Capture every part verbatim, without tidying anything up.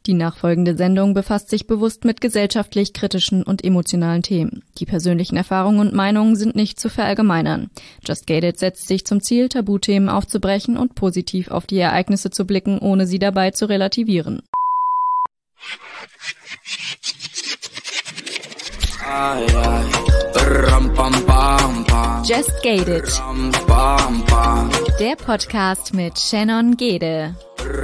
Die nachfolgende Sendung befasst sich bewusst mit gesellschaftlich kritischen und emotionalen Themen. Die persönlichen Erfahrungen und Meinungen sind nicht zu verallgemeinern. Just Gated setzt sich zum Ziel, Tabuthemen aufzubrechen und positiv auf die Ereignisse zu blicken, ohne sie dabei zu relativieren. Just Gated, der Podcast mit Shannon Gede.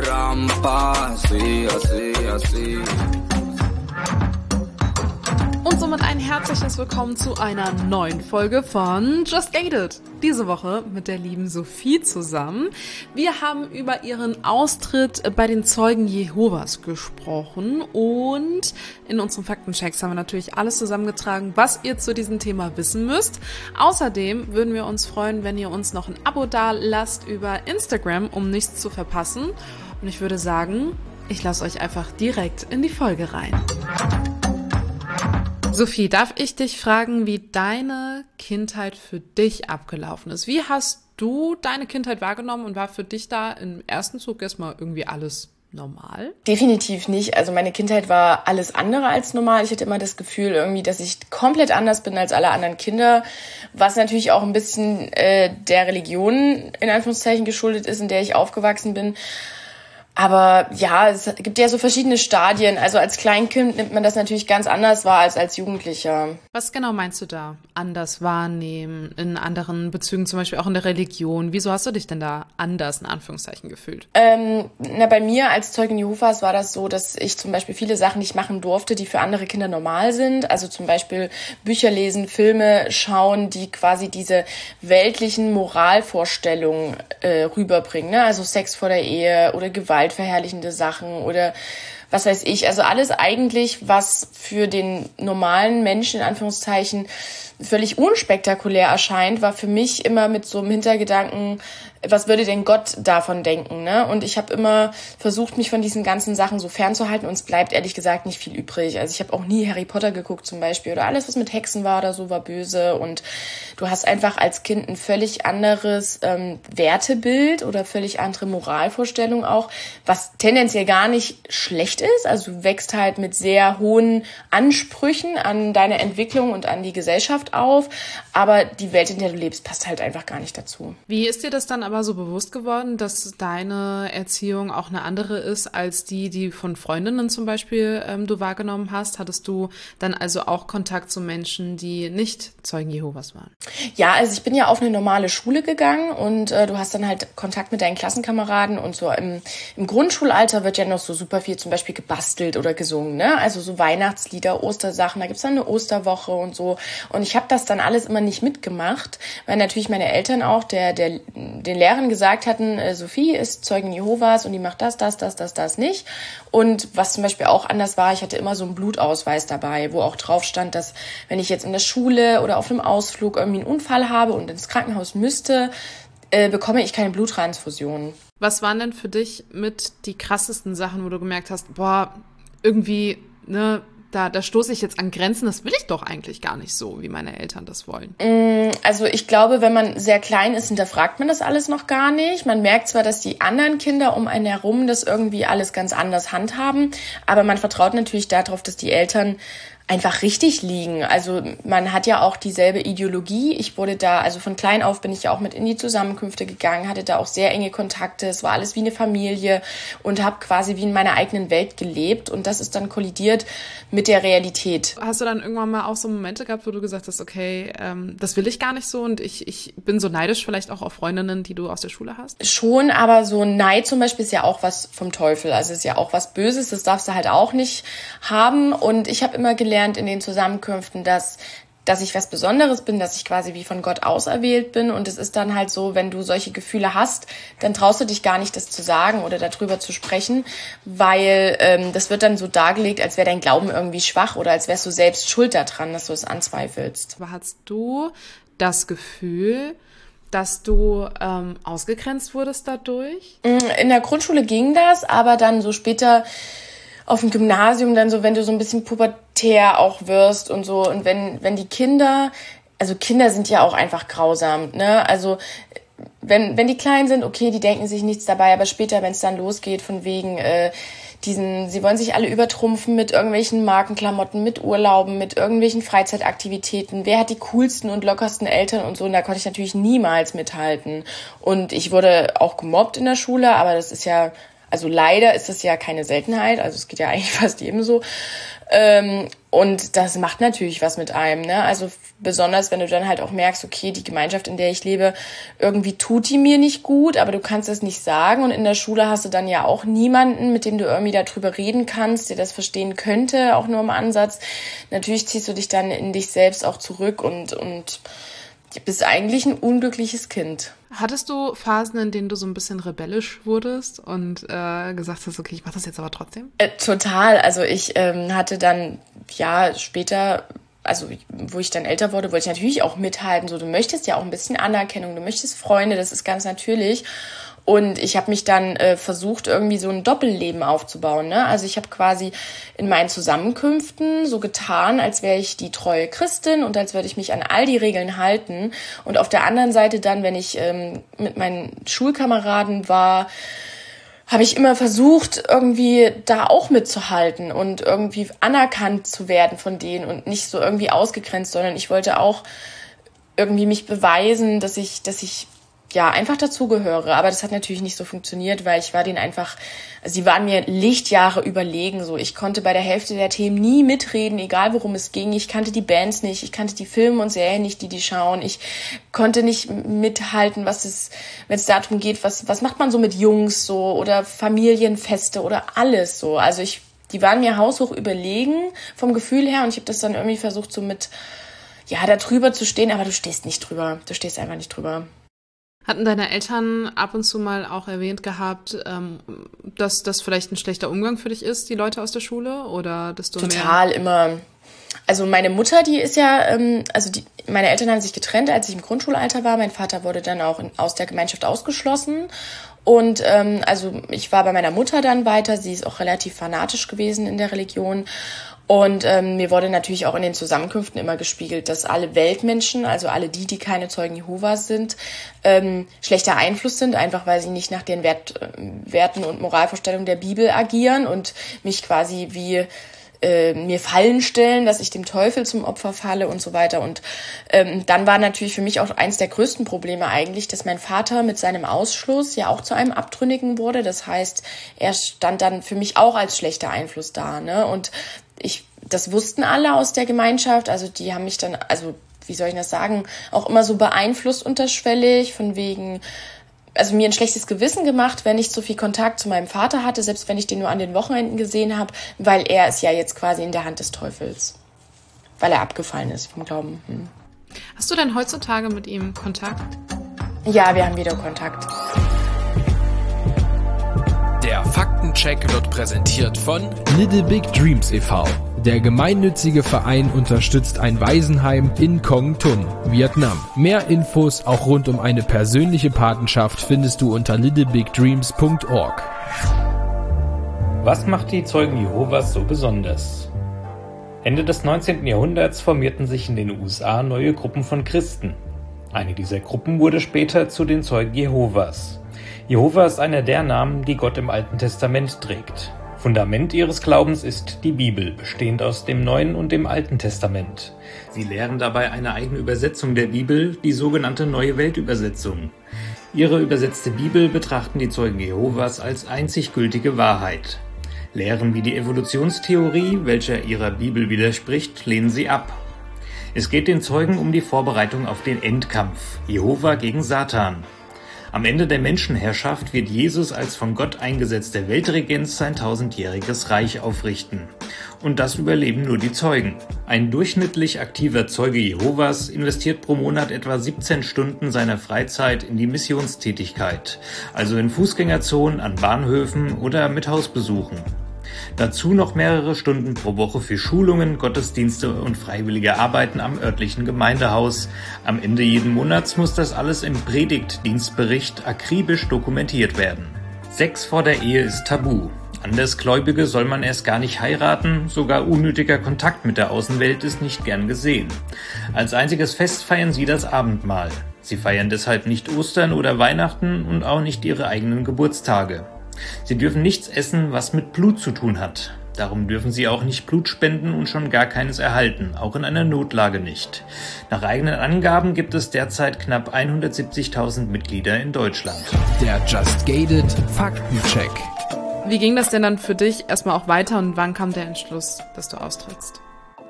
Und somit ein herzliches Willkommen zu einer neuen Folge von Just Gated. Diese Woche mit der lieben Sophie zusammen. Wir haben über ihren Austritt bei den Zeugen Jehovas gesprochen und in unseren Faktenchecks haben wir natürlich alles zusammengetragen, was ihr zu diesem Thema wissen müsst. Außerdem würden wir uns freuen, wenn ihr uns noch ein Abo da lasst über Instagram, um nichts zu verpassen. Und ich würde sagen, ich lasse euch einfach direkt in die Folge rein. Sophie, darf ich dich fragen, wie deine Kindheit für dich abgelaufen ist? Wie hast du deine Kindheit wahrgenommen und war für dich da im ersten Zug erstmal irgendwie alles normal? Definitiv nicht. Also meine Kindheit war alles andere als normal. Ich hatte immer das Gefühl irgendwie, dass ich komplett anders bin als alle anderen Kinder, was natürlich auch ein bisschen äh, der Religion in Anführungszeichen geschuldet ist, in der ich aufgewachsen bin. Aber ja, es gibt ja so verschiedene Stadien. Also als Kleinkind nimmt man das natürlich ganz anders wahr als als Jugendlicher. Was genau meinst du da? Anders wahrnehmen, in anderen Bezügen, zum Beispiel auch in der Religion. Wieso hast du dich denn da anders, in Anführungszeichen, gefühlt? Ähm, na, bei mir als Zeugin Jehovas war das so, dass ich zum Beispiel viele Sachen nicht machen durfte, die für andere Kinder normal sind. Also zum Beispiel Bücher lesen, Filme schauen, die quasi diese weltlichen Moralvorstellungen äh, rüberbringen. Ne? Also Sex vor der Ehe oder Gewalt. Verherrlichende Sachen oder was weiß ich. Also alles eigentlich, was für den normalen Menschen in Anführungszeichen völlig unspektakulär erscheint, war für mich immer mit so einem Hintergedanken, was würde denn Gott davon denken, ne? Und ich habe immer versucht, mich von diesen ganzen Sachen so fernzuhalten und es bleibt ehrlich gesagt nicht viel übrig. Also ich habe auch nie Harry Potter geguckt zum Beispiel oder alles, was mit Hexen war oder so, war böse und du hast einfach als Kind ein völlig anderes ähm, Wertebild oder völlig andere Moralvorstellung auch, was tendenziell gar nicht schlecht ist. Also du wächst halt mit sehr hohen Ansprüchen an deine Entwicklung und an die Gesellschaft auf, aber die Welt, in der du lebst, passt halt einfach gar nicht dazu. Wie ist dir das dann aber so bewusst geworden, dass deine Erziehung auch eine andere ist als die, die von Freundinnen zum Beispiel ähm, du wahrgenommen hast? Hattest du dann also auch Kontakt zu Menschen, die nicht Zeugen Jehovas waren? Ja, also ich bin ja auf eine normale Schule gegangen und äh, du hast dann halt Kontakt mit deinen Klassenkameraden und so im, im Grundschulalter wird ja noch so super viel zum Beispiel gebastelt oder gesungen, ne? Also so Weihnachtslieder, Ostersachen, da gibt's dann eine Osterwoche und so und ich habe das dann alles immer nicht mitgemacht, weil natürlich meine Eltern auch der der den Lehrern gesagt hatten, äh, Sophie ist Zeugin Jehovas und die macht das, das, das, das, das nicht. Und was zum Beispiel auch anders war, ich hatte immer so einen Blutausweis dabei, wo auch drauf stand, dass wenn ich jetzt in der Schule oder auf einem Ausflug irgendwie einen Unfall habe und ins Krankenhaus müsste, äh, bekomme ich keine Bluttransfusion. Was waren denn für dich mit die krassesten Sachen, wo du gemerkt hast, boah, irgendwie, ne, Da, da stoße ich jetzt an Grenzen, das will ich doch eigentlich gar nicht so, wie meine Eltern das wollen. Also ich glaube, wenn man sehr klein ist, hinterfragt man das alles noch gar nicht. Man merkt zwar, dass die anderen Kinder um einen herum das irgendwie alles ganz anders handhaben, aber man vertraut natürlich darauf, dass die Eltern einfach richtig liegen. Also man hat ja auch dieselbe Ideologie. Ich wurde da, also von klein auf bin ich ja auch mit in die Zusammenkünfte gegangen, hatte da auch sehr enge Kontakte. Es war alles wie eine Familie und habe quasi wie in meiner eigenen Welt gelebt. Und das ist dann kollidiert mit der Realität. Hast du dann irgendwann mal auch so Momente gehabt, wo du gesagt hast, okay, ähm, das will ich gar nicht so und ich, ich bin so neidisch vielleicht auch auf Freundinnen, die du aus der Schule hast? Schon, aber so Neid zum Beispiel ist ja auch was vom Teufel. Also ist ja auch was Böses, das darfst du halt auch nicht haben. Und ich habe immer gelernt, in den Zusammenkünften, dass dass ich was Besonderes bin, dass ich quasi wie von Gott auserwählt bin und es ist dann halt so, wenn du solche Gefühle hast, dann traust du dich gar nicht, das zu sagen oder darüber zu sprechen, weil ähm, das wird dann so dargelegt, als wäre dein Glauben irgendwie schwach oder als wärst du selbst schuld daran, dass du es anzweifelst. Aber hast du das Gefühl, dass du ähm, ausgegrenzt wurdest dadurch? In der Grundschule ging das, aber dann so später auf dem Gymnasium dann so, wenn du so ein bisschen pubertär auch wirst und so und wenn wenn die Kinder, also Kinder sind ja auch einfach grausam, ne? Also wenn wenn die klein sind, okay, die denken sich nichts dabei, aber später, wenn es dann losgeht von wegen, äh, diesen, sie wollen sich alle übertrumpfen mit irgendwelchen Markenklamotten, mit Urlauben, mit irgendwelchen Freizeitaktivitäten. Wer hat die coolsten und lockersten Eltern und so? Und da konnte ich natürlich niemals mithalten. Und ich wurde auch gemobbt in der Schule, aber das ist ja, also leider ist das ja keine Seltenheit. Also es geht ja eigentlich fast jedem so. Ähm, und das macht natürlich was mit einem, ne? Also besonders, wenn du dann halt auch merkst, okay, die Gemeinschaft, in der ich lebe, irgendwie tut die mir nicht gut, aber du kannst es nicht sagen. Und in der Schule hast du dann ja auch niemanden, mit dem du irgendwie darüber reden kannst, der das verstehen könnte, auch nur im Ansatz. Natürlich ziehst du dich dann in dich selbst auch zurück und, und bist eigentlich ein unglückliches Kind. Hattest du Phasen, in denen du so ein bisschen rebellisch wurdest und äh, gesagt hast, okay, ich mache das jetzt aber trotzdem? Äh, total. Also ich ähm, hatte dann, ja, später, also wo ich dann älter wurde, wollte ich natürlich auch mithalten. So, du möchtest ja auch ein bisschen Anerkennung, du möchtest Freunde, das ist ganz natürlich. Und ich habe mich dann äh, versucht, irgendwie so ein Doppelleben aufzubauen, ne? Also ich habe quasi in meinen Zusammenkünften so getan, als wäre ich die treue Christin und als würde ich mich an all die Regeln halten. Und auf der anderen Seite dann, wenn ich ähm, mit meinen Schulkameraden war, habe ich immer versucht, irgendwie da auch mitzuhalten und irgendwie anerkannt zu werden von denen und nicht so irgendwie ausgegrenzt, sondern ich wollte auch irgendwie mich beweisen, dass ich, dass ich ja, einfach dazugehöre. Aber das hat natürlich nicht so funktioniert, weil ich war denen einfach, also sie waren mir Lichtjahre überlegen, so. Ich konnte bei der Hälfte der Themen nie mitreden, egal worum es ging. Ich kannte die Bands nicht, ich kannte die Filme und Serien nicht, die die schauen. Ich konnte nicht mithalten, was es, wenn es darum geht, was, was macht man so mit Jungs, so, oder Familienfeste oder alles, so. Also ich, die waren mir haushoch überlegen vom Gefühl her und ich habe das dann irgendwie versucht, so mit, ja, da drüber zu stehen, aber du stehst nicht drüber. Du stehst einfach nicht drüber. Hatten deine Eltern ab und zu mal auch erwähnt gehabt, ähm, dass das vielleicht ein schlechter Umgang für dich ist, die Leute aus der Schule? Oder dass du Total, mehr immer. Also meine Mutter, die ist ja, ähm, also die, meine Eltern haben sich getrennt, als ich im Grundschulalter war. Mein Vater wurde dann auch in, aus der Gemeinschaft ausgeschlossen. Und ähm, also ich war bei meiner Mutter dann weiter. Sie ist auch relativ fanatisch gewesen in der Religion. Und ähm, mir wurde natürlich auch in den Zusammenkünften immer gespiegelt, dass alle Weltmenschen, also alle die, die keine Zeugen Jehovas sind, ähm, schlechter Einfluss sind, einfach weil sie nicht nach den Wert, äh, Werten und Moralvorstellungen der Bibel agieren und mich quasi wie äh, mir Fallen stellen, dass ich dem Teufel zum Opfer falle und so weiter. Und ähm, dann war natürlich für mich auch eins der größten Probleme eigentlich, dass mein Vater mit seinem Ausschluss ja auch zu einem Abtrünnigen wurde. Das heißt, er stand dann für mich auch als schlechter Einfluss da, ne? Und ich, das wussten alle aus der Gemeinschaft, also die haben mich dann, also wie soll ich das sagen, auch immer so beeinflusst unterschwellig, von wegen, also mir ein schlechtes Gewissen gemacht, wenn ich so viel Kontakt zu meinem Vater hatte, selbst wenn ich den nur an den Wochenenden gesehen habe, weil er ist ja jetzt quasi in der Hand des Teufels, weil er abgefallen ist vom Glauben. Hm. Hast du denn heutzutage mit ihm Kontakt? Ja, wir haben wieder Kontakt. Der Faktencheck wird präsentiert von Little Big Dreams e V Der gemeinnützige Verein unterstützt ein Waisenheim in Kong Tum, Vietnam. Mehr Infos auch rund um eine persönliche Patenschaft findest du unter little big dreams punkt org. Was macht die Zeugen Jehovas so besonders? Ende des neunzehnten Jahrhunderts formierten sich in den U S A neue Gruppen von Christen. Eine dieser Gruppen wurde später zu den Zeugen Jehovas. Jehova ist einer der Namen, die Gott im Alten Testament trägt. Fundament ihres Glaubens ist die Bibel, bestehend aus dem Neuen und dem Alten Testament. Sie lehren dabei eine eigene Übersetzung der Bibel, die sogenannte Neue Weltübersetzung. Ihre übersetzte Bibel betrachten die Zeugen Jehovas als einzig gültige Wahrheit. Lehren wie die Evolutionstheorie, welcher ihrer Bibel widerspricht, lehnen sie ab. Es geht den Zeugen um die Vorbereitung auf den Endkampf, Jehova gegen Satan. Am Ende der Menschenherrschaft wird Jesus als von Gott eingesetzter Weltregent sein tausendjähriges Reich aufrichten. Und das überleben nur die Zeugen. Ein durchschnittlich aktiver Zeuge Jehovas investiert pro Monat etwa siebzehn Stunden seiner Freizeit in die Missionstätigkeit, also in Fußgängerzonen, an Bahnhöfen oder mit Hausbesuchen. Dazu noch mehrere Stunden pro Woche für Schulungen, Gottesdienste und freiwillige Arbeiten am örtlichen Gemeindehaus. Am Ende jeden Monats muss das alles im Predigtdienstbericht akribisch dokumentiert werden. Sex vor der Ehe ist tabu. Andersgläubige soll man erst gar nicht heiraten, sogar unnötiger Kontakt mit der Außenwelt ist nicht gern gesehen. Als einziges Fest feiern sie das Abendmahl. Sie feiern deshalb nicht Ostern oder Weihnachten und auch nicht ihre eigenen Geburtstage. Sie dürfen nichts essen, was mit Blut zu tun hat. Darum dürfen sie auch nicht Blut spenden und schon gar keines erhalten, auch in einer Notlage nicht. Nach eigenen Angaben gibt es derzeit knapp hundertsiebzigtausend Mitglieder in Deutschland. Der Just Gated Faktencheck. Wie ging das denn dann für dich erstmal auch weiter und wann kam der Entschluss, dass du austrittst?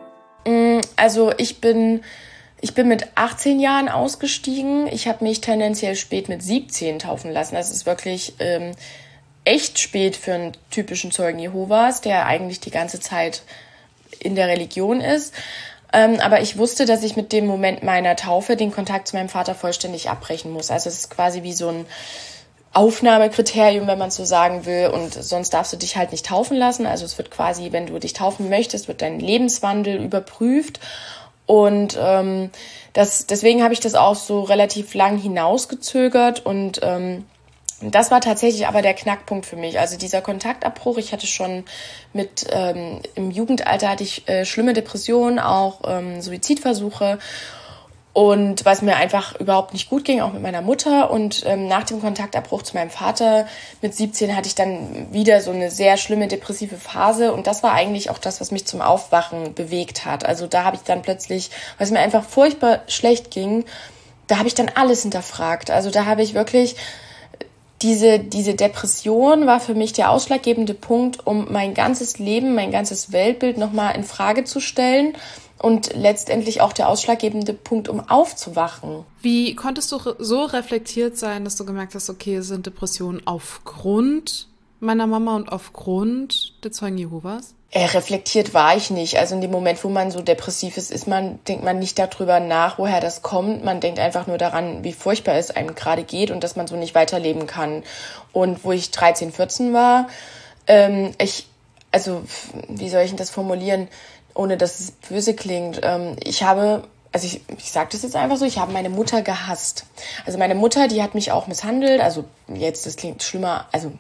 Also ich bin, ich bin mit achtzehn Jahren ausgestiegen. Ich habe mich tendenziell spät mit siebzehn taufen lassen. Das ist wirklich ähm, echt spät für einen typischen Zeugen Jehovas, der eigentlich die ganze Zeit in der Religion ist. Ähm, aber ich wusste, dass ich mit dem Moment meiner Taufe den Kontakt zu meinem Vater vollständig abbrechen muss. Also es ist quasi wie so ein Aufnahmekriterium, wenn man so sagen will, und sonst darfst du dich halt nicht taufen lassen. Also es wird quasi, wenn du dich taufen möchtest, wird dein Lebenswandel überprüft und ähm, das, deswegen habe ich das auch so relativ lang hinausgezögert und ähm, das war tatsächlich aber der Knackpunkt für mich. Also dieser Kontaktabbruch, ich hatte schon mit, ähm, im Jugendalter hatte ich äh, schlimme Depressionen, auch ähm, Suizidversuche. Und was mir einfach überhaupt nicht gut ging, auch mit meiner Mutter. Und ähm, nach dem Kontaktabbruch zu meinem Vater mit siebzehn hatte ich dann wieder so eine sehr schlimme depressive Phase. Und das war eigentlich auch das, was mich zum Aufwachen bewegt hat. Also da habe ich dann plötzlich, weil es mir einfach furchtbar schlecht ging, da habe ich dann alles hinterfragt. Also da habe ich wirklich, diese, diese Depression war für mich der ausschlaggebende Punkt, um mein ganzes Leben, mein ganzes Weltbild nochmal in Frage zu stellen. Und letztendlich auch der ausschlaggebende Punkt, um aufzuwachen. Wie konntest du so reflektiert sein, dass du gemerkt hast, okay, es sind Depressionen aufgrund meiner Mama und aufgrund der Zeugen Jehovas? Äh, reflektiert war ich nicht. Also in dem Moment, wo man so depressiv ist, ist man, denkt man nicht darüber nach, woher das kommt. Man denkt einfach nur daran, wie furchtbar es einem gerade geht und dass man so nicht weiterleben kann. Und wo ich dreizehn, vierzehn war, ähm, ich, also wie soll ich denn das formulieren, ohne dass es böse klingt. Ich habe, also ich, ich sage das jetzt einfach so, ich habe meine Mutter gehasst. Also meine Mutter, die hat mich auch misshandelt. Also jetzt, das klingt schlimmer, also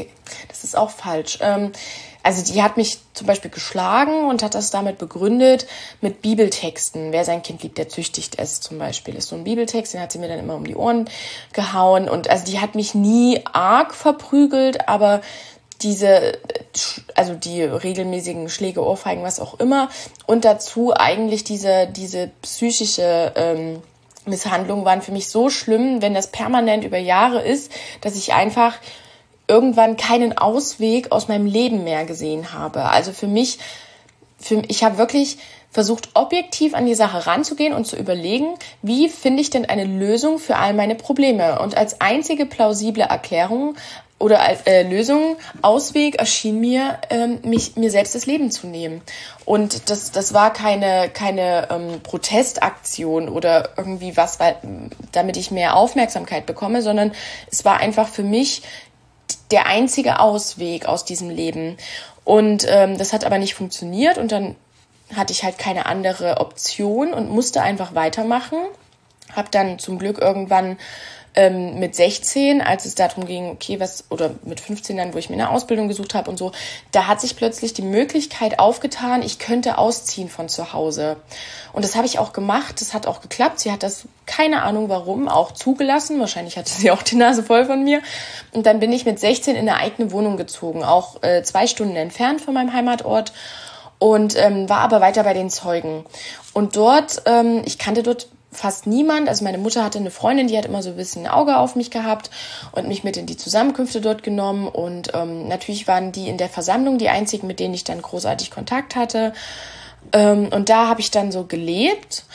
das ist auch falsch. Also die hat mich zum Beispiel geschlagen und hat das damit begründet mit Bibeltexten. Wer sein Kind liebt, der züchtigt es zum Beispiel. Das ist so ein Bibeltext, den hat sie mir dann immer um die Ohren gehauen. Und also die hat mich nie arg verprügelt, aber diese, also die regelmäßigen Schläge, Ohrfeigen, was auch immer, und dazu eigentlich diese, diese psychische ähm, Misshandlung waren für mich so schlimm, wenn das permanent über Jahre ist, dass ich einfach irgendwann keinen Ausweg aus meinem Leben mehr gesehen habe. Also für mich, für, ich habe wirklich versucht, objektiv an die Sache ranzugehen und zu überlegen, wie finde ich denn eine Lösung für all meine Probleme? Und als einzige plausible Erklärung oder äh, Lösung, Ausweg erschien mir, ähm, mich, mir selbst das Leben zu nehmen. Und das, das war keine, keine ähm, Protestaktion oder irgendwie was, weil, damit ich mehr Aufmerksamkeit bekomme, sondern es war einfach für mich der einzige Ausweg aus diesem Leben. Und ähm, das hat aber nicht funktioniert und dann hatte ich halt keine andere Option und musste einfach weitermachen. Hab dann zum Glück irgendwann ähm, mit sechzehn, als es darum ging, okay, was, oder mit fünfzehn dann, wo ich mir eine Ausbildung gesucht habe und so, da hat sich plötzlich die Möglichkeit aufgetan, ich könnte ausziehen von zu Hause. Und das habe ich auch gemacht, das hat auch geklappt. Sie hat das, keine Ahnung warum, auch zugelassen. Wahrscheinlich hatte sie auch die Nase voll von mir. Und dann bin ich mit sechzehn in eine eigene Wohnung gezogen, auch äh, zwei Stunden entfernt von meinem Heimatort. Und ähm, war aber weiter bei den Zeugen. Und dort, ähm, ich kannte dort fast niemand. Also meine Mutter hatte eine Freundin, die hat immer so ein bisschen ein Auge auf mich gehabt und mich mit in die Zusammenkünfte dort genommen. Und ähm, natürlich waren die in der Versammlung die einzigen, mit denen ich dann großartig Kontakt hatte. Ähm, und da habe ich dann so gelebt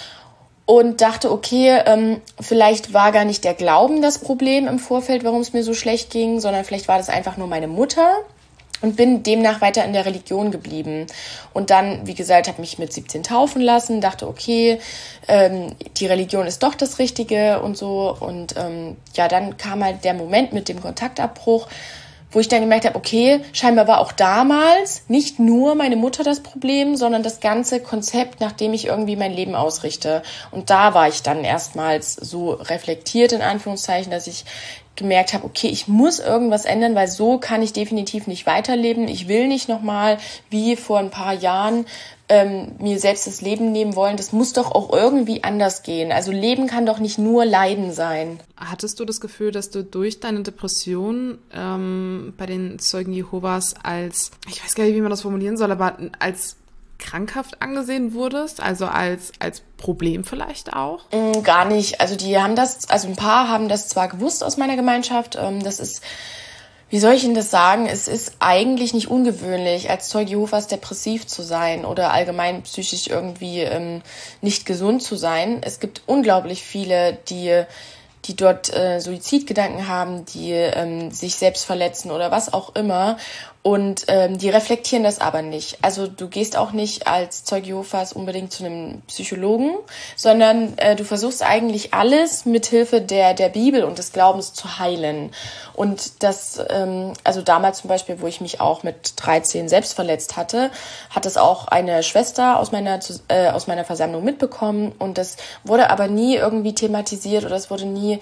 und dachte, okay, ähm, vielleicht war gar nicht der Glauben das Problem im Vorfeld, warum es mir so schlecht ging, sondern vielleicht war das einfach nur meine Mutter. Und bin demnach weiter in der Religion geblieben. Und dann, wie gesagt, habe mich mit siebzehn taufen lassen, dachte, okay, ähm, die Religion ist doch das Richtige und so. Und ähm, ja, dann kam halt der Moment mit dem Kontaktabbruch, wo ich dann gemerkt habe, okay, scheinbar war auch damals nicht nur meine Mutter das Problem, sondern das ganze Konzept, nach dem ich irgendwie mein Leben ausrichte. Und da war ich dann erstmals so reflektiert, in Anführungszeichen, dass ich gemerkt habe, okay, ich muss irgendwas ändern, weil so kann ich definitiv nicht weiterleben. Ich will nicht nochmal wie vor ein paar Jahren ähm, mir selbst das Leben nehmen wollen. Das muss doch auch irgendwie anders gehen. Also Leben kann doch nicht nur Leiden sein. Hattest du das Gefühl, dass du durch deine Depression ähm, bei den Zeugen Jehovas als, ich weiß gar nicht, wie man das formulieren soll, aber als krankhaft angesehen wurdest, also als als Problem vielleicht auch? Mm, gar nicht. Also die haben das, also ein paar haben das zwar gewusst aus meiner Gemeinschaft. Ähm, das ist, wie soll ich Ihnen das sagen? Es ist eigentlich nicht ungewöhnlich, als Zeuge Jehovas depressiv zu sein oder allgemein psychisch irgendwie ähm, nicht gesund zu sein. Es gibt unglaublich viele, die die dort äh, Suizidgedanken haben, die ähm, sich selbst verletzen oder was auch immer. Und ähm, die reflektieren das aber nicht. Also du gehst auch nicht als Zeuge Jehovas unbedingt zu einem Psychologen, sondern äh, du versuchst eigentlich alles mit Hilfe der der Bibel und des Glaubens zu heilen. Und das, ähm, also damals zum Beispiel, wo ich mich auch mit dreizehn selbst verletzt hatte, hat das auch eine Schwester aus meiner äh, aus meiner Versammlung mitbekommen. Und das wurde aber nie irgendwie thematisiert oder es wurde nie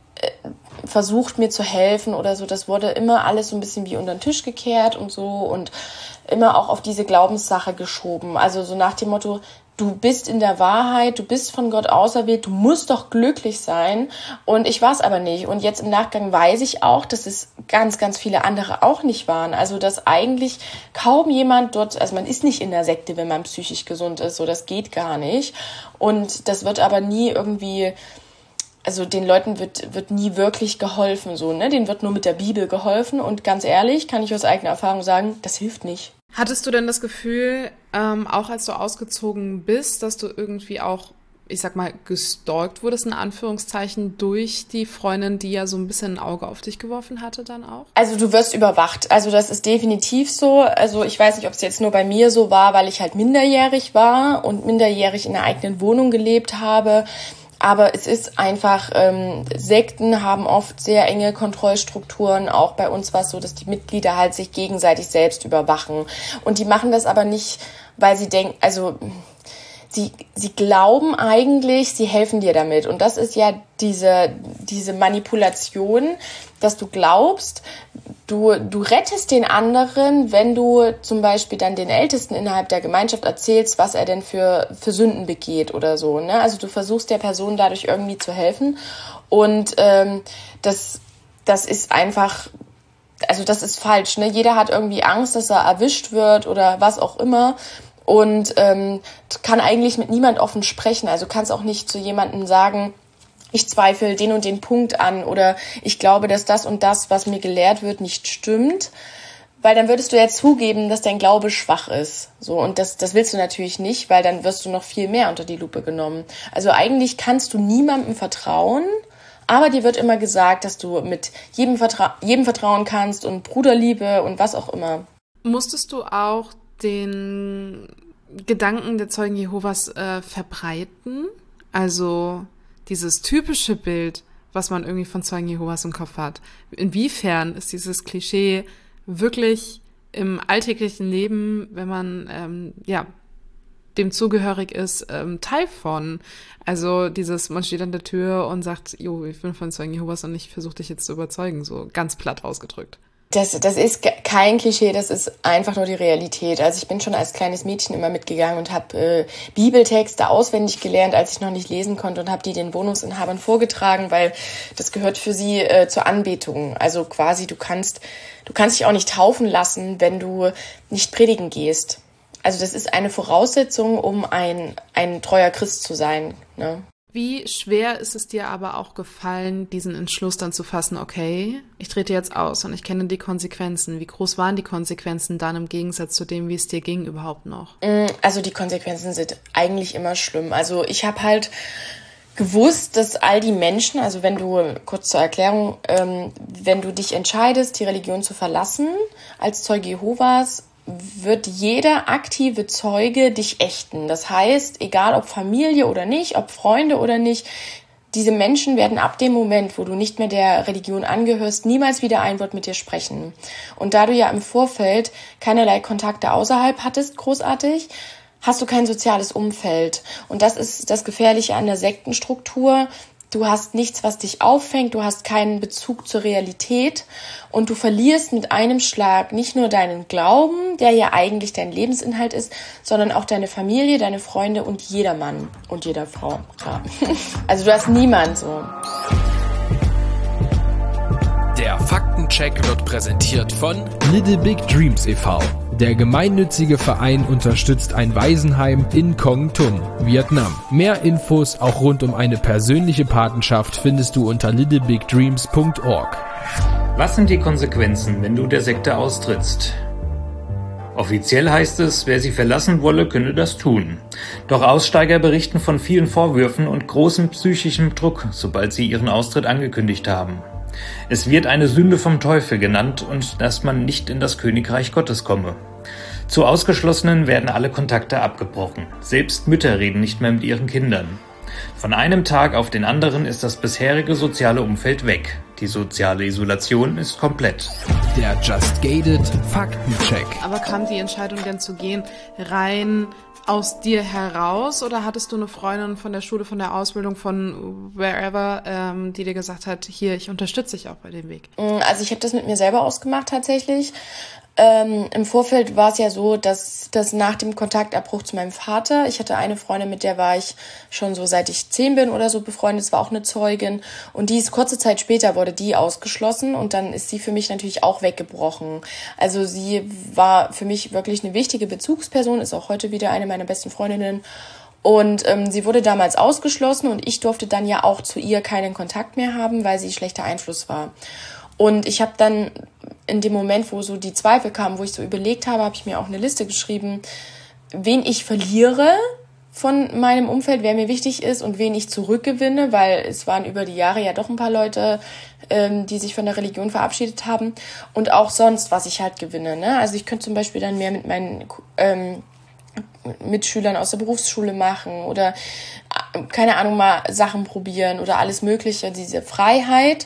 versucht, mir zu helfen oder so. Das wurde immer alles so ein bisschen wie unter den Tisch gekehrt und so und immer auch auf diese Glaubenssache geschoben. Also so nach dem Motto, du bist in der Wahrheit, du bist von Gott auserwählt, du musst doch glücklich sein. Und ich war es aber nicht. Und jetzt im Nachgang weiß ich auch, dass es ganz, ganz viele andere auch nicht waren. Also dass eigentlich kaum jemand dort, also man ist nicht in der Sekte, wenn man psychisch gesund ist, so das geht gar nicht. Und das wird aber nie irgendwie... Also den Leuten wird wird nie wirklich geholfen, so, ne? Denen wird nur mit der Bibel geholfen und ganz ehrlich, kann ich aus eigener Erfahrung sagen, das hilft nicht. Hattest du denn das Gefühl, ähm, auch als du ausgezogen bist, dass du irgendwie auch, ich sag mal, gestalkt wurdest, in Anführungszeichen, durch die Freundin, die ja so ein bisschen ein Auge auf dich geworfen hatte dann auch? Also du wirst überwacht, also das ist definitiv so. Also ich weiß nicht, ob es jetzt nur bei mir so war, weil ich halt minderjährig war und minderjährig in einer eigenen Wohnung gelebt habe. Aber es ist einfach, ähm, Sekten haben oft sehr enge Kontrollstrukturen. Auch bei uns war es so, dass die Mitglieder halt sich gegenseitig selbst überwachen. Und die machen das aber nicht, weil sie denken, also sie sie glauben eigentlich, sie helfen dir damit. Und das ist ja diese diese Manipulation, dass du glaubst, du du rettest den anderen, wenn du zum Beispiel dann den Ältesten innerhalb der Gemeinschaft erzählst, was er denn für für Sünden begeht oder so, ne? Also du versuchst der Person dadurch irgendwie zu helfen und ähm, das das ist einfach, also das ist falsch, ne? Jeder hat irgendwie Angst, dass er erwischt wird oder was auch immer. Und ähm, kann eigentlich mit niemand offen sprechen. Also kannst auch nicht zu jemandem sagen, ich zweifle den und den Punkt an oder ich glaube, dass das und das, was mir gelehrt wird, nicht stimmt. Weil dann würdest du ja zugeben, dass dein Glaube schwach ist. So, und das, das willst du natürlich nicht, weil dann wirst du noch viel mehr unter die Lupe genommen. Also eigentlich kannst du niemandem vertrauen, aber dir wird immer gesagt, dass du mit jedem, Vertra- jedem vertrauen kannst und Bruderliebe und was auch immer. Musstest du auch den Gedanken der Zeugen Jehovas äh, verbreiten? Also dieses typische Bild, was man irgendwie von Zeugen Jehovas im Kopf hat. Inwiefern ist dieses Klischee wirklich im alltäglichen Leben, wenn man ähm, ja dem zugehörig ist, ähm, Teil von? Also dieses, man steht an der Tür und sagt, jo, ich bin von Zeugen Jehovas und ich versuche dich jetzt zu überzeugen, so ganz platt ausgedrückt. Das, das ist kein Klischee, das ist einfach nur die Realität. Also ich bin schon als kleines Mädchen immer mitgegangen und habe äh, Bibeltexte auswendig gelernt, als ich noch nicht lesen konnte und habe die den Wohnungsinhabern vorgetragen, weil das gehört für sie äh, zur Anbetung. Also quasi du kannst, du kannst dich auch nicht taufen lassen, wenn du nicht predigen gehst. Also das ist eine Voraussetzung, um ein, ein treuer Christ zu sein, ne? Wie schwer ist es dir aber auch gefallen, diesen Entschluss dann zu fassen, okay, ich trete jetzt aus und ich kenne die Konsequenzen. Wie groß waren die Konsequenzen dann im Gegensatz zu dem, wie es dir ging überhaupt noch? Also die Konsequenzen sind eigentlich immer schlimm. Also ich habe halt gewusst, dass all die Menschen, also wenn du, kurz zur Erklärung, ähm, wenn du dich entscheidest, die Religion zu verlassen, als Zeuge Jehovas, wird jeder aktive Zeuge dich ächten. Das heißt, egal ob Familie oder nicht, ob Freunde oder nicht, diese Menschen werden ab dem Moment, wo du nicht mehr der Religion angehörst, niemals wieder ein Wort mit dir sprechen. Und da du ja im Vorfeld keinerlei Kontakte außerhalb hattest, großartig, hast du kein soziales Umfeld. Und das ist das Gefährliche an der Sektenstruktur. du hast nichts, was dich auffängt, du hast keinen Bezug zur Realität und du verlierst mit einem Schlag nicht nur deinen Glauben, der ja eigentlich dein Lebensinhalt ist, sondern auch deine Familie, deine Freunde und jeder Mann und jeder Frau. Ja. Also du hast niemand so. Der Faktencheck wird präsentiert von Little Big Dreams e V Der gemeinnützige Verein unterstützt ein Waisenheim in Kong Tum, Vietnam. Mehr Infos auch rund um eine persönliche Patenschaft findest du unter little big dreams punkt org. Was sind die Konsequenzen, wenn du der Sekte austrittst? Offiziell heißt es, wer sie verlassen wolle, könne das tun. Doch Aussteiger berichten von vielen Vorwürfen und großem psychischem Druck, sobald sie ihren Austritt angekündigt haben. Es wird eine Sünde vom Teufel genannt und dass man nicht in das Königreich Gottes komme. Zu Ausgeschlossenen werden alle Kontakte abgebrochen. Selbst Mütter reden nicht mehr mit ihren Kindern. Von einem Tag auf den anderen ist das bisherige soziale Umfeld weg. Die soziale Isolation ist komplett. Der Just Gated Faktencheck. Aber kam die Entscheidung denn zu gehen rein aus dir heraus oder hattest du eine Freundin von der Schule, von der Ausbildung, von wherever, ähm, die dir gesagt hat, hier, ich unterstütze dich auch bei dem Weg? Also ich habe das mit mir selber ausgemacht tatsächlich. Ähm, im Vorfeld war es ja so, dass das nach dem Kontaktabbruch zu meinem Vater, ich hatte eine Freundin, mit der war ich schon so seit ich zehn bin oder so befreundet, es war auch eine Zeugin und die ist kurze Zeit später wurde die ausgeschlossen und dann ist sie für mich natürlich auch weggebrochen. Also sie war für mich wirklich eine wichtige Bezugsperson, ist auch heute wieder eine meiner besten Freundinnen. Und ähm, sie wurde damals ausgeschlossen und ich durfte dann ja auch zu ihr keinen Kontakt mehr haben, weil sie schlechter Einfluss war. Und ich habe dann in dem Moment, wo so die Zweifel kamen, wo ich so überlegt habe, habe ich mir auch eine Liste geschrieben, wen ich verliere von meinem Umfeld, wer mir wichtig ist und wen ich zurückgewinne, weil es waren über die Jahre ja doch ein paar Leute, ähm, die sich von der Religion verabschiedet haben und auch sonst, was ich halt gewinne. Ne? Also ich könnte zum Beispiel dann mehr mit meinen ähm, Mitschülern aus der Berufsschule machen oder, keine Ahnung, mal Sachen probieren oder alles Mögliche, diese Freiheit.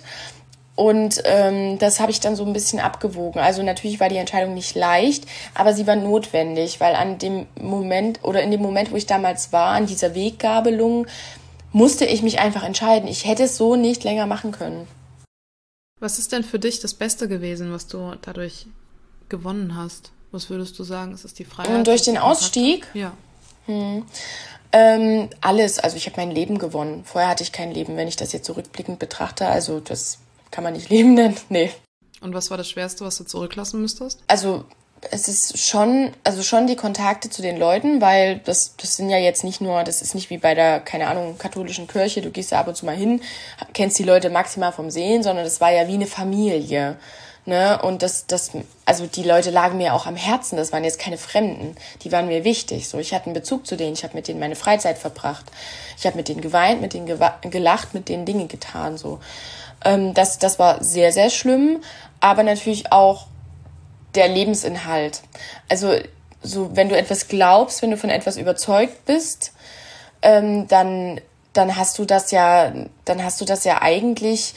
Und ähm, das habe ich dann so ein bisschen abgewogen. Also natürlich war die Entscheidung nicht leicht, aber sie war notwendig, weil an dem Moment oder in dem Moment, wo ich damals war, an dieser Weggabelung, musste ich mich einfach entscheiden. Ich hätte es so nicht länger machen können. Was ist denn für dich das Beste gewesen, was du dadurch gewonnen hast? Was würdest du sagen, ist es die Freiheit? Und durch den Ausstieg? Ja. Hm. Ähm, alles. Also ich habe mein Leben gewonnen. Vorher hatte ich kein Leben, wenn ich das jetzt zurückblickend betrachte. Also das kann man nicht Leben nennen. Nee. Und was war das Schwerste, was du zurücklassen müsstest? Also es ist schon, also schon die Kontakte zu den Leuten, weil das, das sind ja jetzt nicht nur, das ist nicht wie bei der, keine Ahnung, katholischen Kirche, du gehst da ab und zu mal hin, kennst die Leute maximal vom Sehen, sondern das war ja wie eine Familie. Ne? Und das, das, also die Leute lagen mir auch am Herzen, das waren jetzt keine Fremden, die waren mir wichtig. So, ich hatte einen Bezug zu denen, ich habe mit denen meine Freizeit verbracht, ich habe mit denen geweint, mit denen gewa- gelacht, mit denen Dinge getan. So. Ähm, das, das war sehr, sehr schlimm, aber natürlich auch der Lebensinhalt. Also so, wenn du etwas glaubst, wenn du von etwas überzeugt bist, ähm, dann, dann hast du das ja, dann hast du das ja eigentlich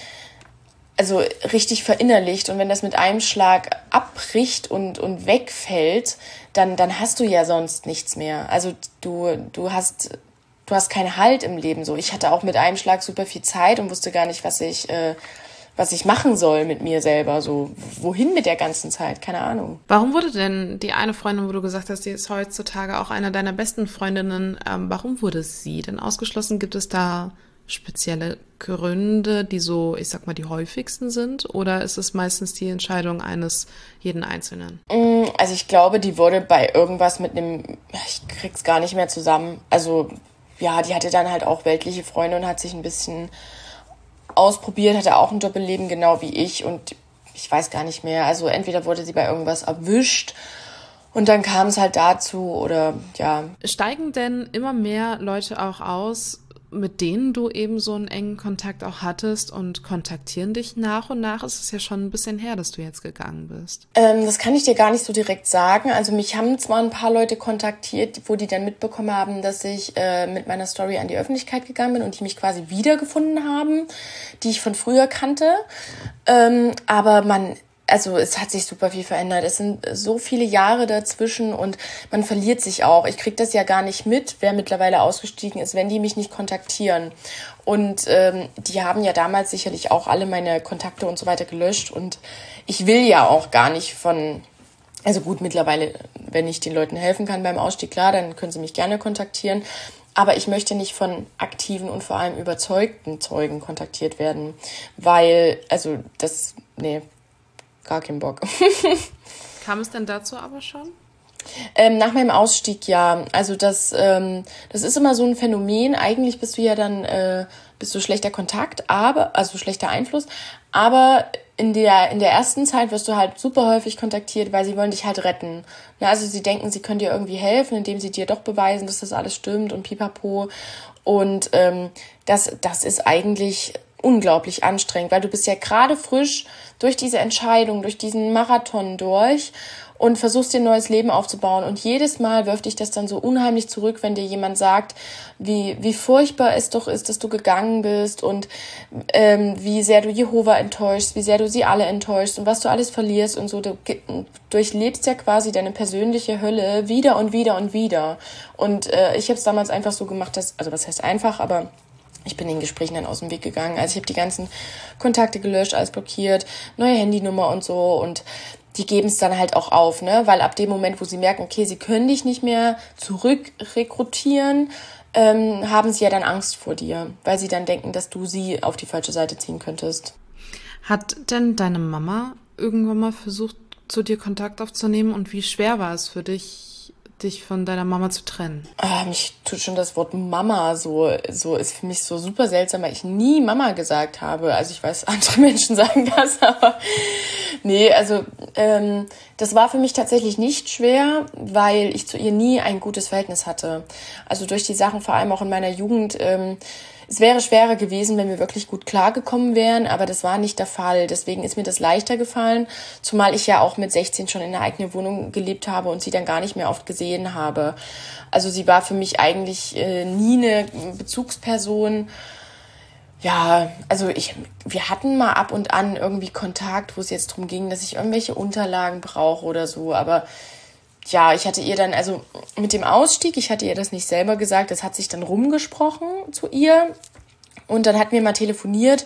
also richtig verinnerlicht. Und wenn das mit einem Schlag abbricht und, und wegfällt, dann, dann hast du ja sonst nichts mehr. Also du, du hast, du hast keinen Halt im Leben so. Ich hatte auch mit einem Schlag super viel Zeit und wusste gar nicht, was ich, äh, was ich machen soll mit mir selber. So, wohin mit der ganzen Zeit? Keine Ahnung. Warum wurde denn die eine Freundin, wo du gesagt hast, die ist heutzutage auch eine deiner besten Freundinnen, ähm, warum wurde sie denn ausgeschlossen? Gibt es da spezielle Gründe, die so, ich sag mal, die häufigsten sind? Oder ist es meistens die Entscheidung eines jeden Einzelnen? Also ich glaube, die wurde bei irgendwas mit einem, ich krieg's gar nicht mehr zusammen. Also ja, die hatte dann halt auch weltliche Freunde und hat sich ein bisschen ausprobiert, hatte auch ein Doppelleben, genau wie ich. Und ich weiß gar nicht mehr. Also entweder wurde sie bei irgendwas erwischt und dann kam es halt dazu oder ja. Steigen denn immer mehr Leute auch aus, mit denen du eben so einen engen Kontakt auch hattest und kontaktieren dich nach und nach? Es ist ja schon ein bisschen her, dass du jetzt gegangen bist. Ähm, das kann ich dir gar nicht so direkt sagen. Also mich haben zwar ein paar Leute kontaktiert, wo die dann mitbekommen haben, dass ich äh, mit meiner Story an die Öffentlichkeit gegangen bin und die mich quasi wiedergefunden haben, die ich von früher kannte. Ähm, aber man, also es hat sich super viel verändert. Es sind so viele Jahre dazwischen und man verliert sich auch. Ich kriege das ja gar nicht mit, wer mittlerweile ausgestiegen ist, wenn die mich nicht kontaktieren. Und ähm, die haben ja damals sicherlich auch alle meine Kontakte und so weiter gelöscht. Und ich will ja auch gar nicht von... Also gut, mittlerweile, wenn ich den Leuten helfen kann beim Ausstieg, klar, dann können sie mich gerne kontaktieren. Aber ich möchte nicht von aktiven und vor allem überzeugten Zeugen kontaktiert werden. Weil, also das, nee, gar keinen Bock. Kam es denn dazu aber schon? Ähm, nach meinem Ausstieg, ja. Also das, ähm, das ist immer so ein Phänomen. Eigentlich bist du ja dann, äh, bist du schlechter Kontakt, aber, also schlechter Einfluss. Aber in der, in der ersten Zeit wirst du halt super häufig kontaktiert, weil sie wollen dich halt retten. Na, also sie denken, sie können dir irgendwie helfen, indem sie dir doch beweisen, dass das alles stimmt und pipapo. Und ähm, das, das ist eigentlich unglaublich anstrengend, weil du bist ja gerade frisch durch diese Entscheidung, durch diesen Marathon durch und versuchst dir ein neues Leben aufzubauen. Und jedes Mal wirft dich das dann so unheimlich zurück, wenn dir jemand sagt, wie wie furchtbar es doch ist, dass du gegangen bist und ähm, wie sehr du Jehova enttäuschst, wie sehr du sie alle enttäuschst und was du alles verlierst und so. Du durchlebst ja quasi deine persönliche Hölle wieder und wieder und wieder. Und äh, ich habe es damals einfach so gemacht, dass, also was heißt einfach, aber ich bin den Gesprächen dann aus dem Weg gegangen. Also ich habe die ganzen Kontakte gelöscht, alles blockiert, neue Handynummer und so und die geben es dann halt auch auf, ne? Weil ab dem Moment, wo sie merken, okay, sie können dich nicht mehr zurückrekrutieren, ähm, haben sie ja dann Angst vor dir, weil sie dann denken, dass du sie auf die falsche Seite ziehen könntest. Hat denn deine Mama irgendwann mal versucht, zu dir Kontakt aufzunehmen und wie schwer war es für dich, dich von deiner Mama zu trennen? Ah, mich tut schon das Wort Mama so, so ist für mich so super seltsam, weil ich nie Mama gesagt habe. Also ich weiß, andere Menschen sagen das, aber nee, also ähm, das war für mich tatsächlich nicht schwer, weil ich zu ihr nie ein gutes Verhältnis hatte. Also durch die Sachen, vor allem auch in meiner Jugend, ähm, es wäre schwerer gewesen, wenn wir wirklich gut klargekommen wären, aber das war nicht der Fall. Deswegen ist mir das leichter gefallen, zumal ich ja auch mit sechzehn schon in einer eigenen Wohnung gelebt habe und sie dann gar nicht mehr oft gesehen habe. Also sie war für mich eigentlich äh, nie eine Bezugsperson. Ja, also ich, wir hatten mal ab und an irgendwie Kontakt, wo es jetzt darum ging, dass ich irgendwelche Unterlagen brauche oder so, aber ja, ich hatte ihr dann, also mit dem Ausstieg, ich hatte ihr das nicht selber gesagt, das hat sich dann rumgesprochen zu ihr und dann hatten wir mal telefoniert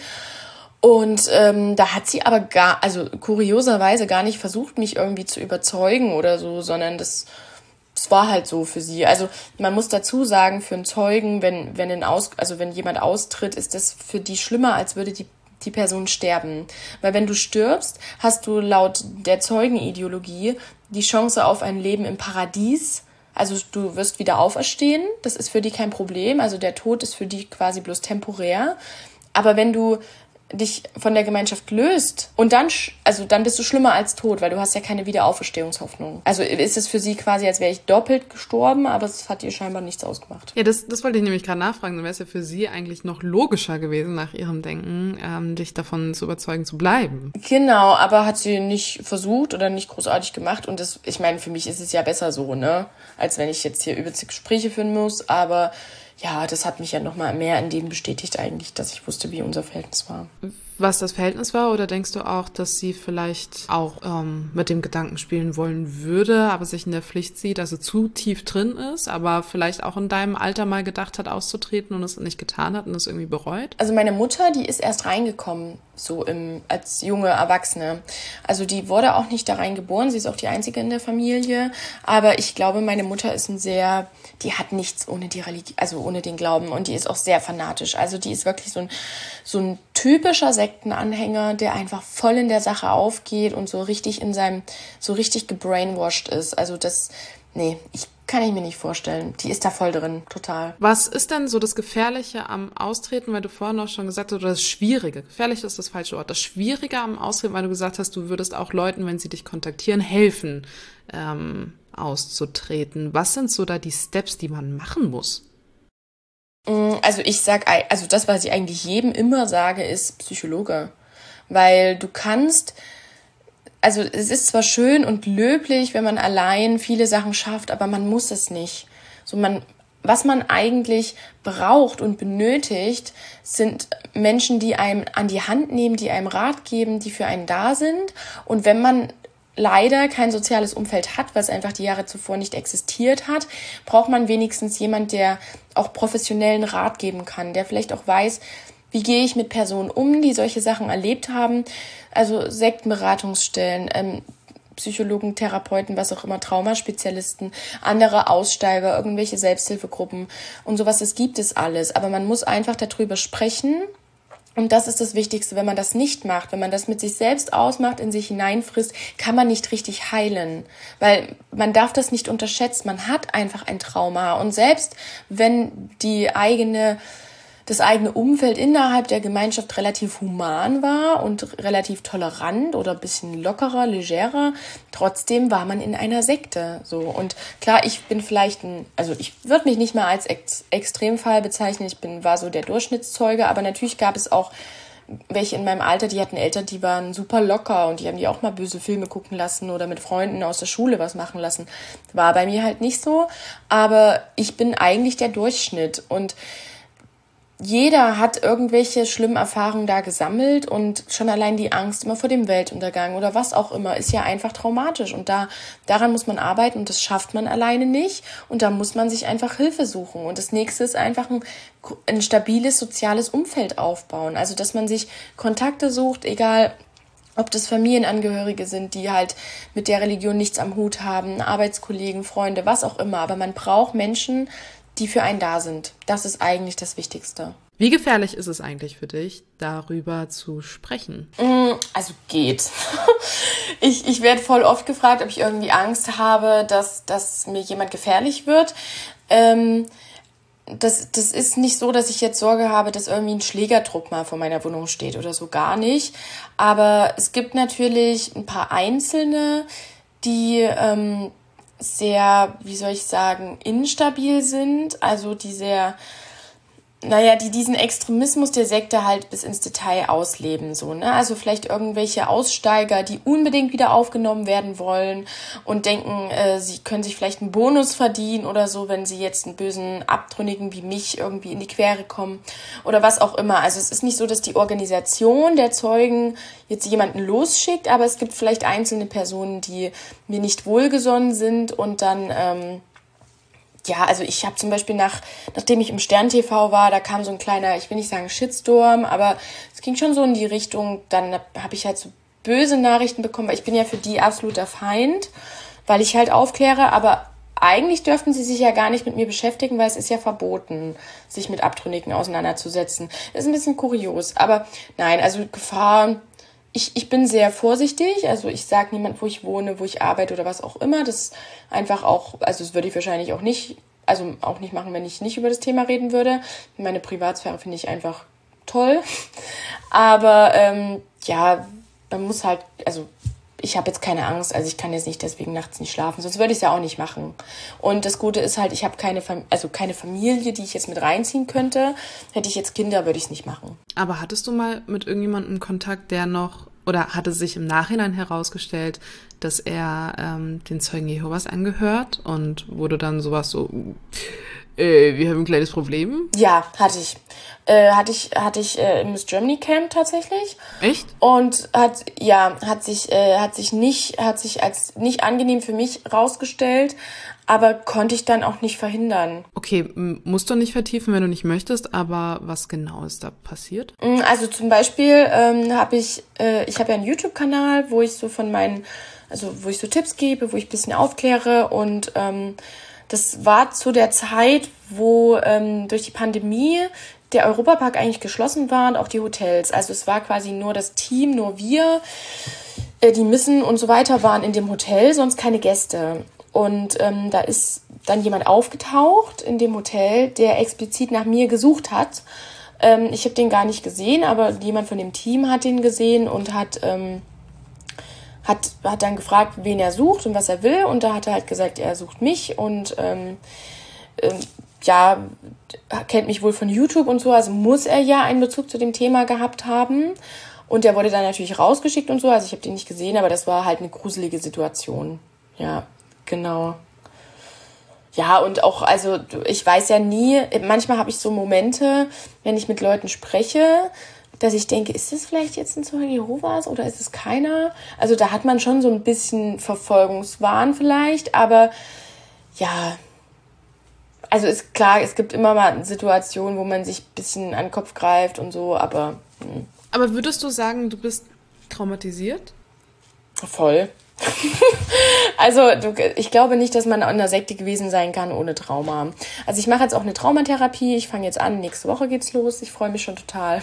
und ähm, da hat sie aber gar, also kurioserweise gar nicht versucht, mich irgendwie zu überzeugen oder so, sondern das, das war halt so für sie. Also man muss dazu sagen, für einen Zeugen, wenn wenn ein Aus, also wenn jemand austritt, ist das für die schlimmer, als würde die die Person sterben. Weil wenn du stirbst, hast du laut der Zeugenideologie die Chance auf ein Leben im Paradies. Also du wirst wieder auferstehen. Das ist für die kein Problem. Also der Tod ist für die quasi bloß temporär. Aber wenn du dich von der Gemeinschaft löst und dann, also dann bist du schlimmer als tot, weil du hast ja keine Wiederauferstehungshoffnung. Also ist es für sie quasi, als wäre ich doppelt gestorben, aber es hat ihr scheinbar nichts ausgemacht. Ja, das, das wollte ich nämlich gerade nachfragen. Dann wäre es ja für sie eigentlich noch logischer gewesen, nach ihrem Denken, ähm, dich davon zu überzeugen, zu bleiben. Genau, aber hat sie nicht versucht oder nicht großartig gemacht und das, ich meine, für mich ist es ja besser so, ne, als wenn ich jetzt hier übelste Gespräche führen muss, aber ja, das hat mich ja nochmal mehr in dem bestätigt eigentlich, dass ich wusste, wie unser Verhältnis war. Was das Verhältnis war, oder denkst du auch, dass sie vielleicht auch ähm, mit dem Gedanken spielen wollen würde, aber sich in der Pflicht sieht, also zu tief drin ist, aber vielleicht auch in deinem Alter mal gedacht hat, auszutreten und es nicht getan hat und es irgendwie bereut? Also meine Mutter, die ist erst reingekommen, so im, als junge Erwachsene. Also die wurde auch nicht da reingeboren, sie ist auch die einzige in der Familie, aber ich glaube, meine Mutter ist ein sehr, die hat nichts ohne die Religion, also ohne den Glauben und die ist auch sehr fanatisch. Also die ist wirklich so ein, so ein typischer Sektenanhänger, der einfach voll in der Sache aufgeht und so richtig in seinem, so richtig gebrainwashed ist. Also das, nee, ich kann ich mir nicht vorstellen. Die ist da voll drin, total. Was ist denn so das Gefährliche am Austreten, weil du vorhin auch schon gesagt hast, oder das Schwierige, gefährlich ist das falsche Wort, das Schwierige am Austreten, weil du gesagt hast, du würdest auch Leuten, wenn sie dich kontaktieren, helfen, ähm, auszutreten. Was sind so da die Steps, die man machen muss? Also ich sag, also das, was ich eigentlich jedem immer sage, ist Psychologe. Weil du kannst, also es ist zwar schön und löblich, wenn man allein viele Sachen schafft, aber man muss es nicht. So man, was man eigentlich braucht und benötigt, sind Menschen, die einem an die Hand nehmen, die einem Rat geben, die für einen da sind. Und wenn man leider kein soziales Umfeld hat, was einfach die Jahre zuvor nicht existiert hat, braucht man wenigstens jemand, der auch professionellen Rat geben kann, der vielleicht auch weiß, wie gehe ich mit Personen um, die solche Sachen erlebt haben. Also Sektenberatungsstellen, ähm, Psychologen, Therapeuten, was auch immer, Traumaspezialisten, andere Aussteiger, irgendwelche Selbsthilfegruppen und sowas, das gibt es alles. Aber man muss einfach darüber sprechen. Und das ist das Wichtigste, wenn man das nicht macht, wenn man das mit sich selbst ausmacht, in sich hineinfrisst, kann man nicht richtig heilen, weil man darf das nicht unterschätzen, man hat einfach ein Trauma und selbst wenn die eigene, das eigene Umfeld innerhalb der Gemeinschaft relativ human war und relativ tolerant oder ein bisschen lockerer, legerer, trotzdem war man in einer Sekte, so. Und klar, ich bin vielleicht ein, also ich würde mich nicht mal als Ex- Extremfall bezeichnen, ich bin, war so der Durchschnittszeuge, aber natürlich gab es auch welche in meinem Alter, die hatten Eltern, die waren super locker und die haben die auch mal böse Filme gucken lassen oder mit Freunden aus der Schule was machen lassen. War bei mir halt nicht so, aber ich bin eigentlich der Durchschnitt und jeder hat irgendwelche schlimmen Erfahrungen da gesammelt und schon allein die Angst immer vor dem Weltuntergang oder was auch immer ist ja einfach traumatisch und da daran muss man arbeiten und das schafft man alleine nicht und da muss man sich einfach Hilfe suchen und das nächste ist einfach ein, ein stabiles soziales Umfeld aufbauen, also dass man sich Kontakte sucht, egal ob das Familienangehörige sind, die halt mit der Religion nichts am Hut haben, Arbeitskollegen, Freunde, was auch immer, aber man braucht Menschen, die für einen da sind. Das ist eigentlich das Wichtigste. Wie gefährlich ist es eigentlich für dich, darüber zu sprechen? Also geht. Ich, ich werde voll oft gefragt, ob ich irgendwie Angst habe, dass, dass mir jemand gefährlich wird. Ähm, das, das ist nicht so, dass ich jetzt Sorge habe, dass irgendwie ein Schlägertrupp mal vor meiner Wohnung steht oder so, gar nicht. Aber es gibt natürlich ein paar Einzelne, die ähm, sehr, wie soll ich sagen, instabil sind, also die sehr, naja, die diesen Extremismus der Sekte halt bis ins Detail ausleben, so, ne, also vielleicht irgendwelche Aussteiger, die unbedingt wieder aufgenommen werden wollen und denken, äh, sie können sich vielleicht einen Bonus verdienen oder so, wenn sie jetzt einen bösen Abtrünnigen wie mich irgendwie in die Quere kommen oder was auch immer, also es ist nicht so, dass die Organisation der Zeugen jetzt jemanden losschickt, aber es gibt vielleicht einzelne Personen, die mir nicht wohlgesonnen sind und dann, ähm, ja, also ich habe zum Beispiel nach, nachdem ich im Stern T V war, da kam so ein kleiner, ich will nicht sagen Shitstorm, aber es ging schon so in die Richtung, dann habe ich halt so böse Nachrichten bekommen, weil ich bin ja für die absoluter Feind, weil ich halt aufkläre, aber eigentlich dürften sie sich ja gar nicht mit mir beschäftigen, weil es ist ja verboten, sich mit Abtrünnigen auseinanderzusetzen. Das ist ein bisschen kurios, aber nein, also Gefahr, ich, ich bin sehr vorsichtig, also ich sage niemand, wo ich wohne, wo ich arbeite oder was auch immer, das einfach auch, also das würde ich wahrscheinlich auch nicht, also auch nicht machen, wenn ich nicht über das Thema reden würde. Meine Privatsphäre finde ich einfach toll, aber ähm, ja, man muss halt, also ich habe jetzt keine Angst, also ich kann jetzt nicht deswegen nachts nicht schlafen, sonst würde ich es ja auch nicht machen. Und das Gute ist halt, ich habe keine, Fam- also keine Familie, die ich jetzt mit reinziehen könnte. Hätte ich jetzt Kinder, würde ich es nicht machen. Aber hattest du mal mit irgendjemandem Kontakt, der noch, oder hatte sich im Nachhinein herausgestellt, dass er ähm, den Zeugen Jehovas angehört und wurde dann sowas so, äh, wir haben ein kleines Problem? Ja, hatte ich. Äh, hatte ich, hatte ich äh, im Miss Germany Camp tatsächlich. Echt? Und hat, ja, hat sich, äh, hat sich nicht, hat sich als nicht angenehm für mich rausgestellt, aber konnte ich dann auch nicht verhindern. Okay, m- musst du nicht vertiefen, wenn du nicht möchtest, aber was genau ist da passiert? Also zum Beispiel ähm, habe ich, äh, ich habe ja einen YouTube-Kanal, wo ich so von meinen, also wo ich so Tipps gebe, wo ich ein bisschen aufkläre und ähm, das war zu der Zeit, wo ähm, durch die Pandemie der Europapark eigentlich geschlossen war und auch die Hotels. Also es war quasi nur das Team, nur wir, äh, die Missen und so weiter waren in dem Hotel, sonst keine Gäste. Und ähm, da ist dann jemand aufgetaucht in dem Hotel, der explizit nach mir gesucht hat. Ähm, ich habe den gar nicht gesehen, aber jemand von dem Team hat den gesehen und hat, ähm, hat, hat dann gefragt, wen er sucht und was er will. Und da hat er halt gesagt, er sucht mich und ähm, ähm, ja, kennt mich wohl von YouTube und so, also muss er ja einen Bezug zu dem Thema gehabt haben. Und der wurde dann natürlich rausgeschickt und so, also ich habe den nicht gesehen, aber das war halt eine gruselige Situation. Ja, genau. Ja, und auch, also ich weiß ja nie, manchmal habe ich so Momente, wenn ich mit Leuten spreche, dass ich denke, ist das vielleicht jetzt ein Zeuge Jehovas oder ist es keiner? Also da hat man schon so ein bisschen Verfolgungswahn vielleicht, aber ja, also ist klar, es gibt immer mal Situationen, wo man sich ein bisschen an den Kopf greift und so, aber... Mh. Aber würdest du sagen, du bist traumatisiert? Voll. Also du, ich glaube nicht, dass man in einer Sekte gewesen sein kann ohne Trauma. Also ich mache jetzt auch eine Traumatherapie. Ich fange jetzt an, nächste Woche geht's los. Ich freue mich schon total.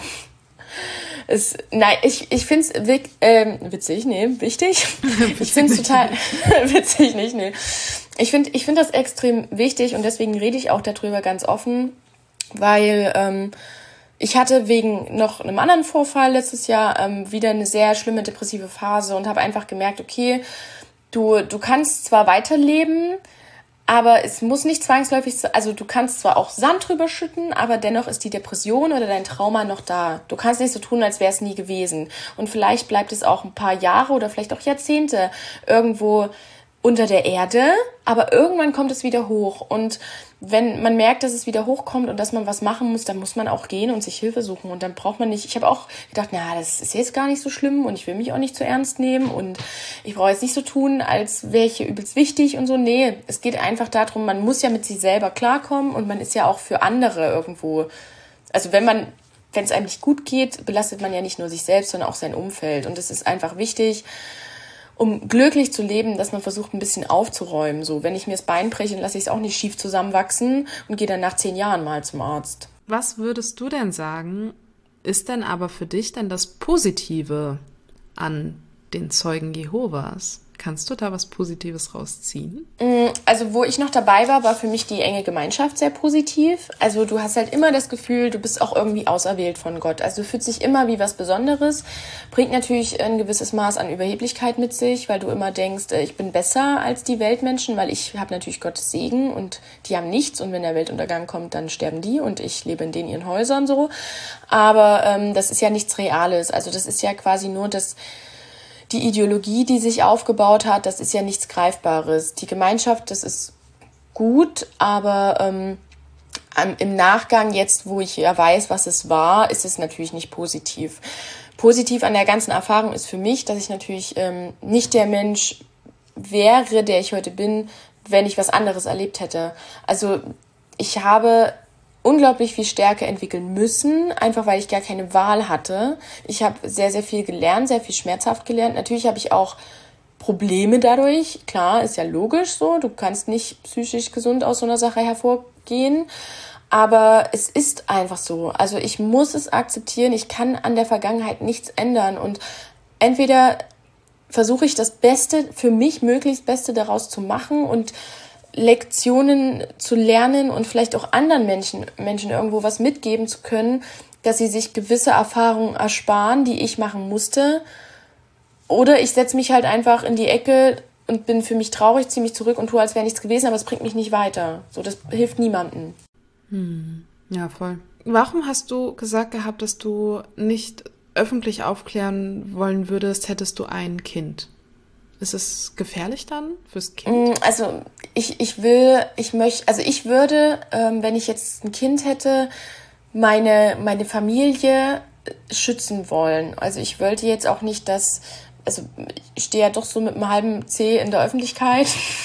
Es, nein, ich, ich finde es wick, ähm, witzig, nee, wichtig. Ich finde es total witzig, nicht, nee. Ich finde ich find das extrem wichtig und deswegen rede ich auch darüber ganz offen, weil ähm, ich hatte wegen noch einem anderen Vorfall letztes Jahr ähm, wieder eine sehr schlimme depressive Phase und habe einfach gemerkt, okay, du, du kannst zwar weiterleben, aber es muss nicht zwangsläufig, also du kannst zwar auch Sand drüber schütten, aber dennoch ist die Depression oder dein Trauma noch da. Du kannst nicht so tun, als wäre es nie gewesen. Und vielleicht bleibt es auch ein paar Jahre oder vielleicht auch Jahrzehnte irgendwo unter der Erde, aber irgendwann kommt es wieder hoch. Und wenn man merkt, dass es wieder hochkommt und dass man was machen muss, dann muss man auch gehen und sich Hilfe suchen. Und dann braucht man nicht, ich habe auch gedacht, na, das ist jetzt gar nicht so schlimm und ich will mich auch nicht zu ernst nehmen und ich brauche jetzt nicht so tun, als wäre ich hier übelst wichtig und so. Nee, es geht einfach darum, man muss ja mit sich selber klarkommen und man ist ja auch für andere irgendwo, also wenn man, wenn es einem nicht gut geht, belastet man ja nicht nur sich selbst, sondern auch sein Umfeld. Und es ist einfach wichtig, um glücklich zu leben, dass man versucht, ein bisschen aufzuräumen. So, wenn ich mir das Bein breche, dann lasse ich es auch nicht schief zusammenwachsen und gehe dann nach zehn Jahren mal zum Arzt. Was würdest du denn sagen, ist denn aber für dich denn das Positive an den Zeugen Jehovas? Kannst du da was Positives rausziehen? Also wo ich noch dabei war, war für mich die enge Gemeinschaft sehr positiv. Also du hast halt immer das Gefühl, du bist auch irgendwie auserwählt von Gott. Also du fühlst dich immer wie was Besonderes. Bringt natürlich ein gewisses Maß an Überheblichkeit mit sich, weil du immer denkst, ich bin besser als die Weltmenschen, weil ich habe natürlich Gottes Segen und die haben nichts. Und wenn der Weltuntergang kommt, dann sterben die und ich lebe in denen ihren Häusern so. Aber ähm, das ist ja nichts Reales. Also das ist ja quasi nur das... Die Ideologie, die sich aufgebaut hat, das ist ja nichts Greifbares. Die Gemeinschaft, das ist gut, aber ähm, im Nachgang, jetzt wo ich ja weiß, was es war, ist es natürlich nicht positiv. Positiv an der ganzen Erfahrung ist für mich, dass ich natürlich ähm, nicht der Mensch wäre, der ich heute bin, wenn ich was anderes erlebt hätte. Also ich habe unglaublich viel Stärke entwickeln müssen, einfach weil ich gar keine Wahl hatte. Ich habe sehr, sehr viel gelernt, sehr viel schmerzhaft gelernt. Natürlich habe ich auch Probleme dadurch. Klar, ist ja logisch so. Du kannst nicht psychisch gesund aus so einer Sache hervorgehen. Aber es ist einfach so. Also ich muss es akzeptieren. Ich kann an der Vergangenheit nichts ändern. Und entweder versuche ich das Beste, für mich möglichst Beste daraus zu machen und Lektionen zu lernen und vielleicht auch anderen Menschen, Menschen irgendwo was mitgeben zu können, dass sie sich gewisse Erfahrungen ersparen, die ich machen musste. Oder ich setze mich halt einfach in die Ecke und bin für mich traurig, ziehe mich zurück und tue, als wäre nichts gewesen, aber es bringt mich nicht weiter. So, das hilft niemandem. Hm. Ja, voll. Warum hast du gesagt gehabt, dass du nicht öffentlich aufklären wollen würdest, hättest du ein Kind? Ist es gefährlich dann fürs Kind? Also ich, ich will, ich möchte, also ich würde, ähm, wenn ich jetzt ein Kind hätte, meine, meine Familie schützen wollen. Also ich wollte jetzt auch nicht, dass, also ich stehe ja doch so mit einem halben Zeh in der Öffentlichkeit.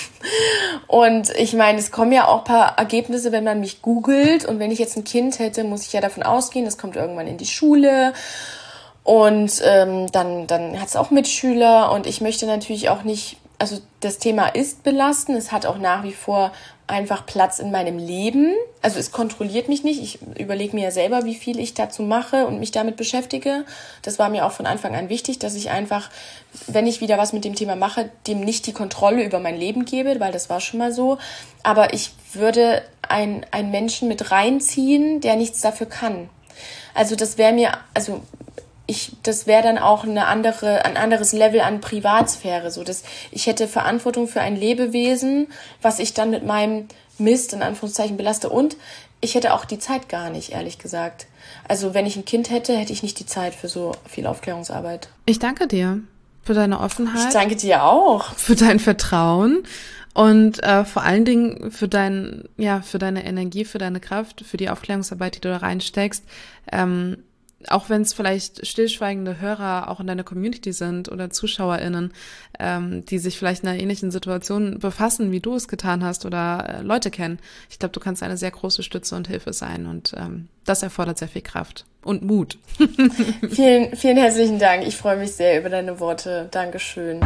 Und ich meine, es kommen ja auch ein paar Ergebnisse, wenn man mich googelt. Und wenn ich jetzt ein Kind hätte, muss ich ja davon ausgehen, das kommt irgendwann in die Schule. Und ähm, dann, dann hat es auch Mitschüler und ich möchte natürlich auch nicht, also das Thema ist belastend, es hat auch nach wie vor einfach Platz in meinem Leben. Also es kontrolliert mich nicht, ich überlege mir ja selber, wie viel ich dazu mache und mich damit beschäftige. Das war mir auch von Anfang an wichtig, dass ich einfach, wenn ich wieder was mit dem Thema mache, dem nicht die Kontrolle über mein Leben gebe, weil das war schon mal so. Aber ich würde ein, einen Menschen mit reinziehen, der nichts dafür kann. Also das wäre mir, also... Ich, das wäre dann auch eine andere, ein anderes Level an Privatsphäre. So, dass ich hätte Verantwortung für ein Lebewesen, was ich dann mit meinem Mist in Anführungszeichen belaste. Und ich hätte auch die Zeit gar nicht, ehrlich gesagt. Also wenn ich ein Kind hätte, hätte ich nicht die Zeit für so viel Aufklärungsarbeit. Ich danke dir für deine Offenheit. Ich danke dir auch. Für dein Vertrauen. Und äh, vor allen Dingen für dein, ja, für deine Energie, für deine Kraft, für die Aufklärungsarbeit, die du da reinsteckst, ähm, auch wenn es vielleicht stillschweigende Hörer auch in deiner Community sind oder ZuschauerInnen, ähm, die sich vielleicht in einer ähnlichen Situation befassen, wie du es getan hast oder äh, Leute kennen. Ich glaube, du kannst eine sehr große Stütze und Hilfe sein und ähm, das erfordert sehr viel Kraft und Mut. vielen, vielen herzlichen Dank. Ich freue mich sehr über deine Worte. Dankeschön.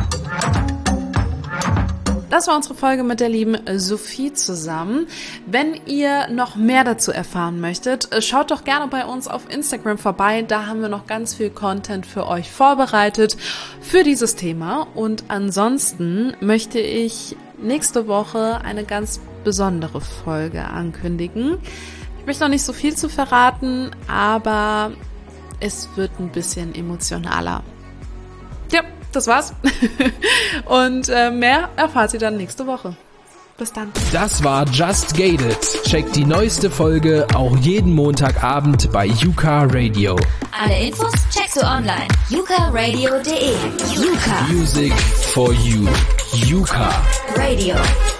Das war unsere Folge mit der lieben Sophie zusammen. Wenn ihr noch mehr dazu erfahren möchtet, schaut doch gerne bei uns auf Instagram vorbei. Da haben wir noch ganz viel Content für euch vorbereitet für dieses Thema. Und ansonsten möchte ich nächste Woche eine ganz besondere Folge ankündigen. Ich möchte noch nicht so viel zu verraten, aber es wird ein bisschen emotionaler. Ja, das war's. Und äh, mehr erfahrt ihr dann nächste Woche. Bis dann. Das war Just Gated. Checkt die neueste Folge auch jeden Montagabend bei Yuka Radio. Alle Infos checkst du online. yuka radio punkt de. Yuka. Music for you. Yuka Radio.